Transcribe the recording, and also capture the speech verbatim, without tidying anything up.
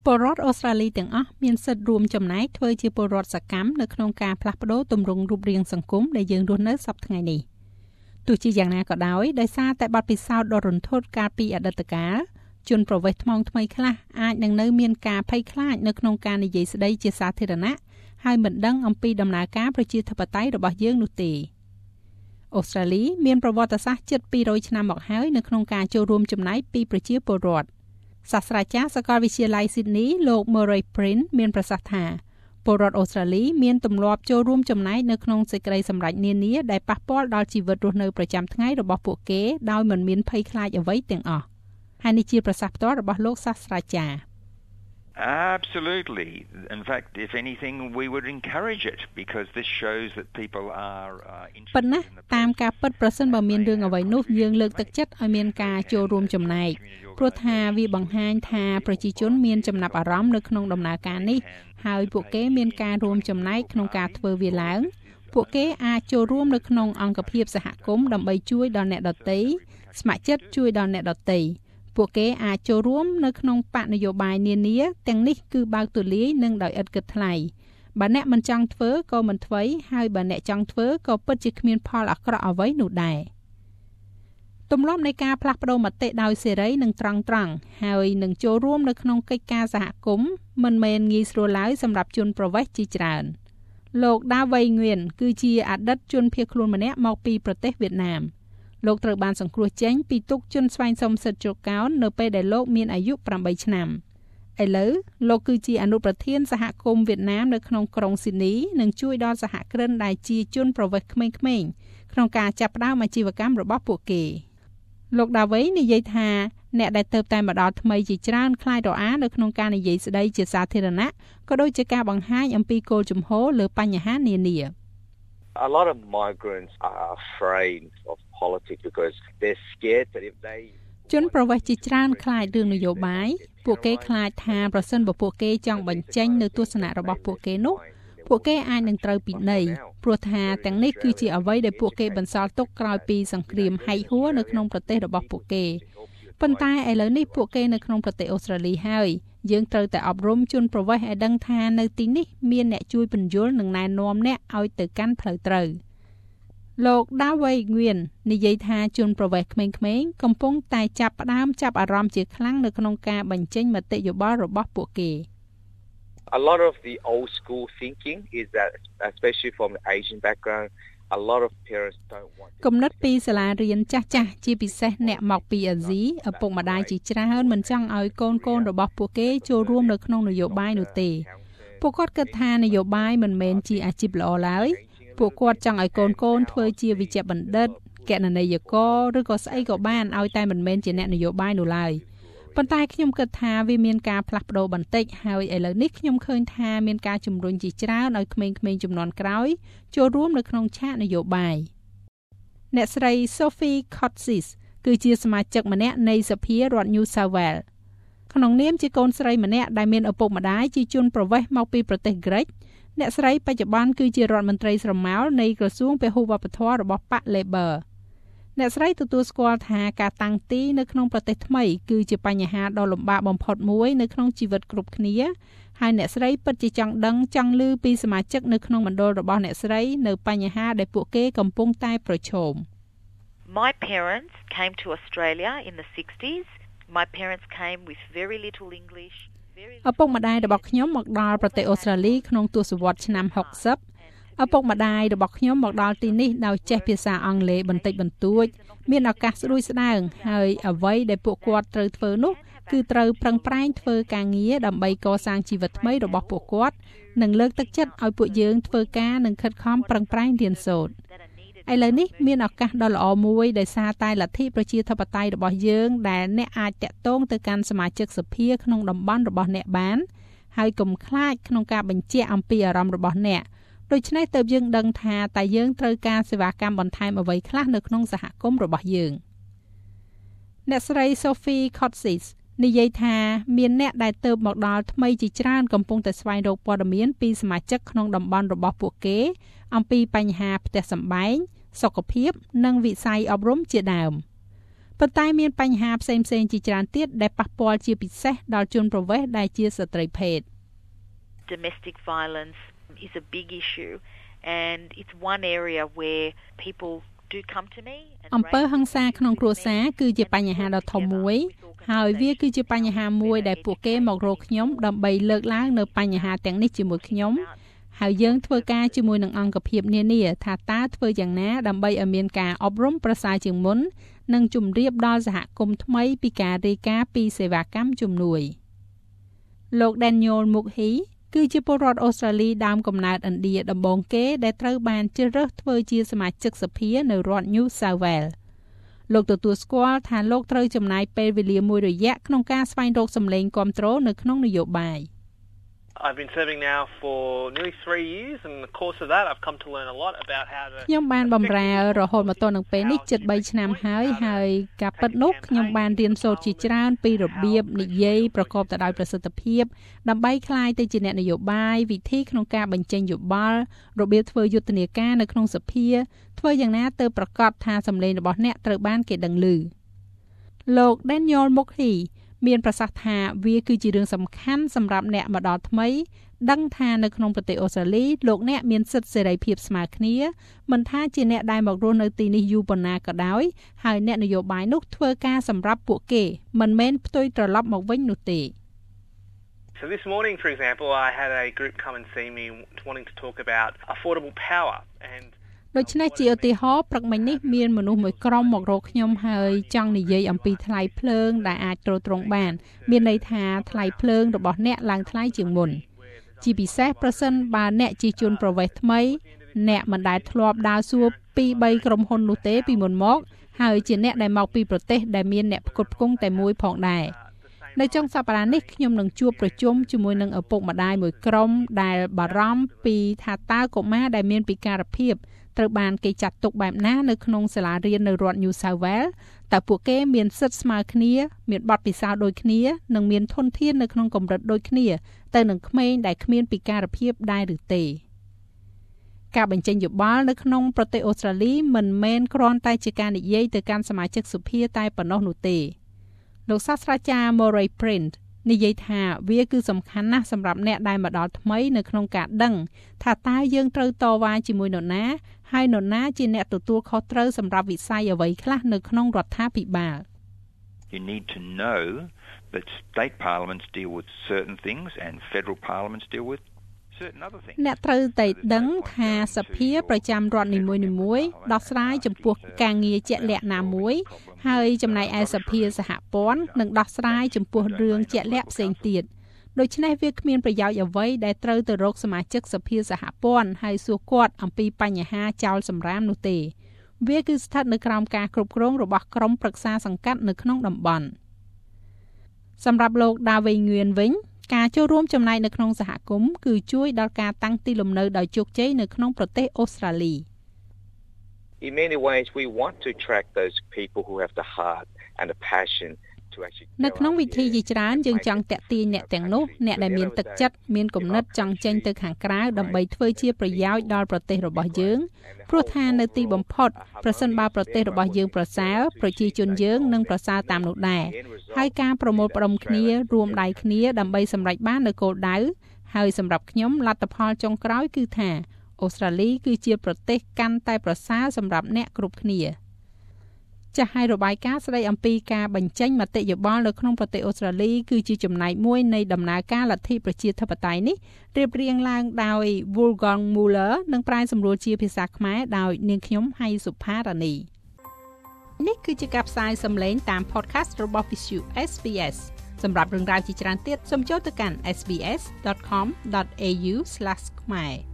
ពលរដ្ឋអូស្ត្រាលីទាំងអស់មានសិទ្ធិរួមចំណែកធ្វើជាពលរដ្ឋសកម្មនៅក្នុងការផ្លាស់ប្តូរទម្រង់រូបរាងសង្គមដែលយើងរស់នៅសប្តាហ៍ថ្ងៃនេះទោះជាយ៉ាងណាក៏ដោយដោយសារតែបទពិសោធន៍ដ៏រន្ធត់កាលពីអតីតកាលជនប្រវេសន៍ថ្មងថ្មីខ្លះអាចនឹងនៅមានការភ័យខ្លាចនៅក្នុងការនិយាយស្ដីជាសាធារណៈហើយមិនដឹងអំពីដំណើរការប្រជាធិបតេយ្យរបស់យើងនោះទេអូស្ត្រាលីមានប្រវត្តិសាស្ត្រជិតពីររយឆ្នាំមកហើយនៅក្នុងការចូលរួមចំណែកពីប្រជាពលរដ្ឋសាស្ត្រាចារ្យសាកលវិទ្យាល័យ Sydney លោក Murray Prince មានប្រសាសន៍ថាពលរដ្ឋអូស្ត្រាលីមានទម្លាប់ចូលរួមចំណែកនៅក្នុងសេចក្តីសម្រេចនានាដែលប៉ះពាល់ដល់ជីវិតរស់នៅប្រចាំថ្ងៃរបស់ពួកគេដោយមិនមានភ័យខ្លាចអ្វីទាំងអស់ហើយនេះជាប្រសាសន៍ផ្ទាល់របស់លោកសាស្ត្រាចារ្យ Absolutely. In fact, if anything, we would encourage it because this shows that people are uh, interested. ប៉ុន្តែតាមការពិតប្រសិនបើមានរឿងអ្វីនោះយើងលើកទឹកចិត្តឲ្យមានការចូលរួមចំណែកព្រោះថាវាបង្ហាញថាប្រជាជនមានចំណាប់អារម្មណ៍នៅក្នុងដំណើរការនេះហើយពួកគេមានការរួមចំណែកក្នុងការធ្វើវាឡើងពួកគេអាចចូលរួមនៅក្នុងអង្គភាពសហគមន៍ដើម្បីជួយដល់អ្នកដទៃស្ម័គ្រចិត្តជួយដល់អ្នកដទៃពួកគេអាចចូលរួមនៅក្នុងបកនយោបាយនានាទាំងនេះគឺបើកទូលាយនិងដោយឥតគិតថ្លៃបើអ្នកមិនចង់ធ្វើក៏មិនធ្វើហើយបើអ្នកចង់ធ្វើក៏ពិតជាគ្មានផលអាក្រក់អ្វីនោះដែរទម្លាប់នៃការផ្លាស់ប្តូរមតិដោយសេរីនិងត្រង់ត្រង់ហើយនឹងចូលរួមនៅក្នុងកិច្ចការសហគមន៍មិនមែនងាយស្រួលឡើយសម្រាប់ជនប្រវេសន៍ជាច្រើនលោកដាវ៉ៃងឿនគឺជាអតីតជនភៀសខ្លួនម្នាក់មកពីប្រទេសវៀតណាមលោកត្រូវបានសង្គ្រោះចេញពីទុកជនស្វែងសុំសិទ្ធិជ្រកកោននៅពេលដែលលោកមានអាយុប្រាំឆ្នាំឥឡូវលោកគឺជាអនុប្រធានសហគមន៍វៀតណាមនៅក្នុងក្រុងស៊ីដនីនិងជួយដល់សហគ្រិនដែលជាជនប្រវេសន៍ក្មេងៗក្នុងការចាប់ផ្ដើមអាជីវកម្មរបស់ពួកគេលោកដាវ៉ៃនិយាយថាអ្នកដែលទៅតែមកដល់ថ្មីជាច្រើនខ្លាចរអានៅក្នុងការនិយាយស្ដីជាសាធារណៈក៏ដូចជាការបង្ហាញអំពីគោលជំហរលើបញ្ហានានា A lot of migrants are afraid of politics because they're scared that if they ជនប្រវេសន៍ជាច្រើនខ្លាចរឿងនយោបាយពួកគេខ្លាចថាប្រសិនបើពួកគេចង់បញ្ចេញនៅទស្សនៈរបស់ពួកគេនោះពួកគេអាចនឹងត្រូវពិន័យព្រោះថាទាំងនេះគឺជាអ្វីដែលពួកគេបន្សល់ទុកក្រោយពីសង្គ្រាមហែកហួរនៅក្នុងប្រទេសរបស់ពួកគេប៉ុន្តែឥឡូវនេះពួកគេនៅក្នុងប្រទេសអូស្ត្រាលីហើយយើងត្រូវតែអប់រំជនប្រវេសន៍ឲ្យដឹងថានៅទីនេះមានអ្នកជួយពន្យល់និងណែនាំអ្នកឲ្យទៅកាន់ផ្លូវត្រូវលោកដាវ៉ៃងឿននិយាយថាជនប្រវេសន៍ក្មេងៗកំពុងតែចាប់ផ្ដើមចាប់អារម្មណ៍ជាខ្លាំងនៅក្នុងការបញ្ចេញមតិយោបល់របស់ពួកគេ A lot of the old school thinking is that especially from the Asian background a lot of parents don't want គំនិតពីសាលារៀនចាស់ចាស់ជាពិសេសអ្នកមកពីអាស៊ីឪពុកម្ដាយជាច្រើនមិនចង់ឲ្យកូនកូនរបស់ពួកគេចូលរួមនៅក្នុងនយោបាយនោះទេពួកគាត់គិតថានយោបាយមិនមែនជាអាជីពល្អឡើយពួកគាត់ចង់ឲ្យកូនកូនធ្វើជាវិជ្ជបណ្ឌិតគណនេយ្យករឬក៏ស្អីក៏បានឲ្យតែមិនមែនជាអ្នកនយោបាយនោះឡើយប៉ុន្តែខ្ញុំគិតថាវាមានការផ្លាស់ប្ដូរបន្តិចហើយឥឡូវនេះខ្ញុំឃើញថាមានការជំរុញជាច្រើនឲ្យក្មេងៗជំនាន់ក្រោយចូលរួមនៅក្នុងឆាកនយោបាយអ្នកស្រី Sophie Cotsis គឺជាសមាជិកម្នាក់នៃសភារដ្ឋ New South Wales ក្នុងនាមជាកូនស្រីម្នាក់ដែលមានឪពុកម្ដាយជាជនប្រវេសន៍មកពីប្រទេសក្រិកអ្នកស្រីបច្ចុប្បន្នគឺជារដ្ឋមន្ត្រីស្រមោលនៃក្រសួងពហុវប្បធម៌របស់បក Labor អ្នកស្រីទទួលស្គាល់ថាការតាំងទីនៅក្នុងប្រទេសថ្មីគឺជាបញ្ហាដ៏លំបាកបំផុតមួយនៅក្នុងជីវិតគ្រប់គ្នាហើយអ្នកស្រីពិតជាចង់ដឹងចង់ឮពីសមាជិកនៅក្នុងមណ្ឌលរបស់អ្នកស្រីនៅបញ្ហាដែលពួកគេកំពុងតែប្រឈម My parents came to Australia in the sixties. My parents came with very little English. ឪពុកម្ដាយរបស់ខ្ញុំមកដល់ប្រទេសអូស្ត្រាលីក្នុងទសវត្សរ៍ឆ្នាំហុកសិបឪពុកម្ដាយរបស់ខ្ញុំមកដល់ទីនេះដោយចេះភាសាអង់គ្លេសបន្តិចបន្តួចមានឱកាសស្រួយស្ដាងហើយអ្វីដែលពួកគាត់ត្រូវធ្វើនោះគឺត្រូវប្រឹងប្រែងធ្វើការងារដើម្បីកសាងជីវិតថ្មីរបស់ពួកគាត់និងលើកទឹកចិត្តឲ្យពួកយើងធ្វើការនិងខិតខំប្រឹងប្រែងរៀនសូត្រឥឡូវនេះមានឱកាសដ៏ល្អមួយដោយសារតែលទ្ធិប្រជាធិបតេយ្យរបស់យើងដែលអ្នកអាចតាក់ទងទៅកាន់សមាជិកសភាក្នុងតំបន់របស់អ្នកបានហើយកុំខ្លាចក្នុងការបញ្ជាក់អំពីអារម្មណ៍របស់អ្នកដូច្នេះទើបយើងដឹងថាតើយើងត្រូវការសេវាកម្មបន្ថែមអ្វីខ្លះនៅក្នុងសហគមន៍របស់យើងអ្នកស្រី Sophie Cotsis និយាយថាមានអ្នកដែលទៅមកដល់ថ្មីជាច្រើនកំពុងតែស្វែងរកព័ត៌មានពីសមាជិកក្នុងតំបន់របស់ពួកគេអំពីបញ្ហាផ្ទះសម្បែងសុខភាពនិងវិស័យអប់រំជាដើមប៉ុន្តែមានបញ្ហាផ្សេងៗជាច្រើនទៀតដែលប៉ះពាល់ជាពិសេសដល់ជនប្រវេសន៍ដែលជាស្ត្រីភេទ Domestic violence is a big issue and it's one area where people do come to me អំពើហិង្សាក្នុងគ្រួសារគឺជាបញ្ហាដ៏ធំមួយហើយវាគឺជាបញ្ហាមួយដែលពួកគេមករកខ្ញុំដើម្បីលើកឡើងនៅបញ្ហាទាំងនេះជាមួយខ្ញុំហើយយើងធ្វើការជាមួយនឹងអង្គភាពនានាថាតើធ្វើយ៉ាងណាដើម្បីឲ្យមានការអប់រំប្រសើរជាងមុននិងជម្រាបដល់សហគមន៍ថ្មីពីការរាយការណ៍ពីសេវាកម្មជំនួយលោក Daniel Mukhi គឺជាពលរដ្ឋអូស្ត្រាលីដើមកំណើតឥណ្ឌាដំបូងគេដែលត្រូវបានជ្រើសរើសធ្វើជាសមាជិកសភានៅរដ្ឋ New South Wales លោកទទួលស្គាល់ថាលោកត្រូវចំណាយពេលវេលាមួយរយៈក្នុងការស្វែងរកសម្លេងគាំទ្រនៅក្នុងនយោបាយ I've been serving now for nearly three years and in the course of that I've come to learn a lot about how to ខ្ញុំបានបម្រើរហូតមកទល់នឹងពេលនេះជិតបីឆ្នាំហើយហើយការពិតនោះខ្ញុំបានរៀនសូត្រជាច្រើនពីរបៀបនិយាយប្រកបទៅដោយប្រសិទ្ធភាពដើម្បីក្លាយទៅជាអ្នកនយោបាយវិធីក្នុងការបញ្ចេញយោបល់របៀបធ្វើយុទ្ធនាការនៅក្នុងសភាធ្វើយ៉ាងណាទៅប្រកាសថាសម្លេងរបស់អ្នកត្រូវបានគេដឹងឮលោក Daniel Mukhiមានប្រសាសន៍ថាវាគឺជារឿងសំខាន់សម្រាប់អ្នកមកដល់ថ្មីដឹងថានៅក្នុងប្រទេសអូស្ត្រាលីលោកអ្នកមានសិទ្ធិសេរីភាពស្មើគ្នាមិនថាជាអ្នកដែលមករស់នៅទីនេះយូរប៉ុណ្ណាក៏ដោយហើយអ្នកនយោបាយនោះធ្វើការសម្រាប់ពួកគេមិនមែនផ្ទុយត្រឡប់មកវិញនោះទេ So this morning for example I had a group come and see me wanting to talk about affordable power andដូច្នេះជាឧទាហរណ៍ព្រឹកមិញនេះមានមនុស្សមួយក្រុមមករកខ្ញុំហើយចង់និយាយអំពីថ្លៃភ្លើងដែលអាចទ្រទ្រង់បានមានន័យថាថ្លៃភ្លើងរបស់អ្នកឡើងថ្លៃជាងមុនជាពិសេសប្រសិនបើអ្នកជាជនប្រវេសន៍ថ្មីអ្នកមិនដែលធ្លាប់ដើរសួរពីរបីក្រុមហ៊ុននោះទេពីមុនមកហើយជាអ្នកដែលមកពីប្រទេសដែលមានអ្នកផ្គត់ផ្គង់តែមួយផងដែរនៅចុងសប្តាហ៍នេះខ្ញុំនឹងជួបប្រជុំជាមួយនឹងឪពុកម្ដាយមួយក្រុមដែលបារម្ភពីថាតើកុមារដែលមានពិការភាពត្រូវបានគេចាត់ទុកបែបណានៅក្នុងសាលារៀននៅរដ្ឋ New South Wales តើពួកគេមានសិទ្ធិស្មើគ្នាមានបទពិសោធន៍ដូចគ្នានិងមានធនធាននៅក្នុងកម្រិតដូចគ្នាទៅនឹងក្មេងដែលគ្មានពិការភាពដែរឬទេការបញ្ចេញយោបល់នៅក្នុងប្រទេសអូស្ត្រាលីមិនមែនគ្រាន់តែជាការនិយាយទៅកាន់សមាជិកសភាតែប៉ុណ្ណោះនោះទេលោកសាស្ត្រាចារ្យ Murray Print និយាយថាវាគឺសំខាន់ណាស់សម្រាប់អ្នកដែលមកដល់ថ្មីនៅក្នុងការដឹងថាតើយើងត្រូវតវ៉ាជាមួយនរណាហើយនរណាជាអ្នកទទួលខុសត្រូវសម្រាប់វិស័យអ្វីខ្លះនៅក្នុងរដ្ឋាភិបាល You need to know that state parliaments deal with certain things and federal parliaments deal with certain other things អ្នកត្រូវតែដឹងថាសភាប្រចាំរដ្ឋនីមួយៗដោះស្រាយចំពោះការងារជាក់លាក់ណាមួយហើយចំណែកឯសភាសហព័ន្ធនឹងដោះស្រាយចំពោះរឿងជាក់លាក់ផ្សេងទៀតដូច្នេះវាគ្មានប្រយោជន៍អ្វីដែលត្រូវទៅរកសមាជិកសភាសហព័ន្ធហើយសួរគាត់អំពីបញ្ហាចោលសម្រាមនោះទេវាគឺស្ថិតនៅក្រោមការគ្រប់គ្រងរបស់ក្រុមប្រឹក្សាសង្កាត់នៅក្នុងតំបន់សម្រាប់លោក David Nguyen វិញការចូលរួមចំណែកនៅក្នុងសហគមន៍គឺជួយដល់ការតាំងទីលំនៅដោយជោគជ័យនៅក្នុងប្រទេសអូស្ត្រាលី In many ways we want to attract those people who have the heart and the passion នៅក្នុងវិធីជាច្រើនយើងចង់តាក់ទាញអ្នកទាំងនោះអ្នកដែលមានទឹកចិត្តមានគំនិតចង់ចេញទៅខាងក្រៅដើម្បីធ្វើជាប្រយោជន៍ដល់ប្រទេសរបស់យើងព្រោះថានៅទីបំផុតប្រសិនបើប្រទេសរបស់យើងប្រសើរប្រជាជនយើងនឹងប្រសើរតាមនោះដែរហើយការប្រមូលផ្ដុំគ្នារួមដៃគ្នាដើម្បីសម្រេចបាននូវគោលដៅហើយសម្រាប់ខ្ញុំលទ្ធផលចុងក្រោយគឺថាអូស្ត្រាលីគឺជាប្រទេសកាន់តែប្រសើរសម្រាប់អ្នកគ្រប់គ្នាចាស់ឲ្យរបាយការណ៍ស្ដីអំពីការបញ្ចេញមតិយោបល់នៅក្នុងប្រទេសអូស្ត្រាលីគឺជាចំណែកមួយនៃដំណើរការលទ្ធិប្រជាធិបតេយ្យនេះរៀបរៀងឡើងដោយ Wolfgang Muller និងប្រែសម្រួលជាភាសាខ្មែរដោយនាងខ្ញុំហៃសុផារ៉ានីនេះគឺជាការផ្សាយសំឡេងតាម podcast របស់ Visu เอส บี เอส សម្រាប់រឿងរ៉ាវជាច្រើនទៀតសូមចូលទៅកាន់ เอส บี เอส ดอท คอม ดอท เอ ยู ស្លាស ខ្មែរ